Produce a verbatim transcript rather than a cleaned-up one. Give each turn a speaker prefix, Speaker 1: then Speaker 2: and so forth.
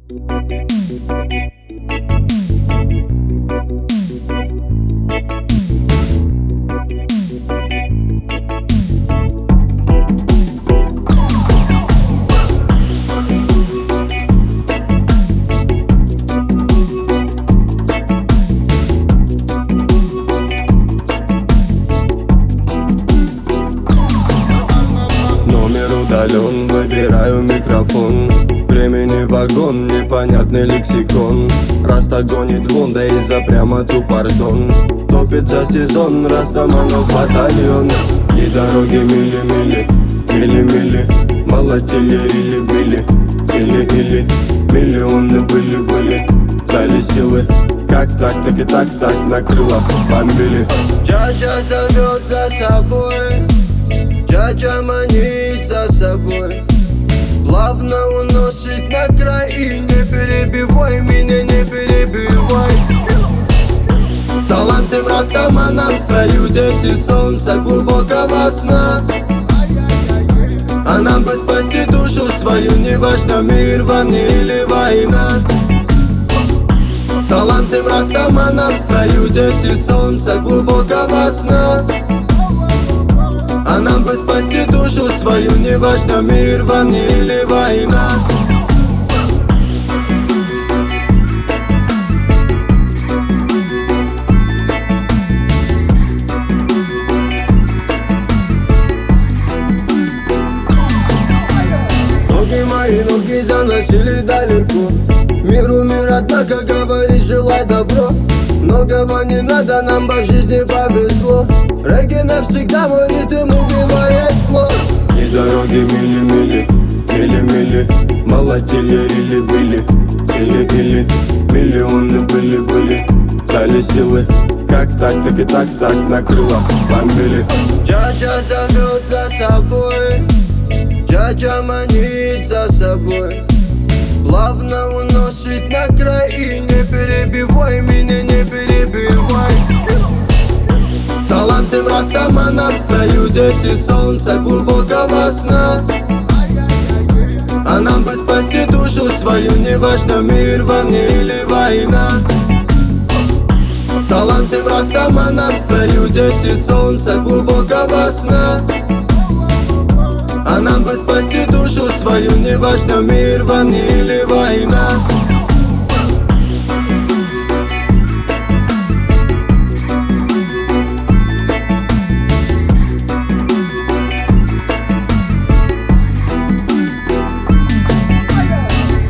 Speaker 1: Удален, выбираю микрофон. Времени вагон, непонятный лексикон. Раз так гонит вон, да и за прямоту пардон. Топит за сезон, Растаманов батальон. И дороги мили-мили, мили-мили. Молотили или били, или-или. Миллионы были-были, дали силы. Как так, так и так, так накрыло, бомбили.
Speaker 2: Джаджа зовет за собой, Джаджа манит за собой, плавно уносит на край. И не перебивай меня, не перебивай.
Speaker 1: Салам всем растаманам, в строю дети солнца глубокого сна. А нам бы спасти душу свою, неважно, мир вам не или война. Салам всем растаманам, в строю дети солнца глубокого сна. А нам бы спасти душу свою, неважно, мир вам не или война.
Speaker 2: Ноги мои, ноги заносили далеко. Миру мир, однако говорит, желай добро. Многого не надо, нам по жизни повезло. Регги навсегда мой ритм убивает слов.
Speaker 1: И дороги мили-мили, мили-мили. Молотили или были, или-или. Миллионы были-были, дали силы. Как так, так и так, так накрыло, бомбили.
Speaker 2: Джаджа зовет за собой, Джаджа манит за собой, плавно уносит на край. И не перебивай меня, не перебивай.
Speaker 1: Салам всем растаманам, в строю дети солнца глубокого сна. А нам бы спасти душу свою, неважно, мир вам не или война. Салам всем растаманам, в строю дети солнца глубокого сна. А нам бы спасти душу свою, неважно, мир вам не или война.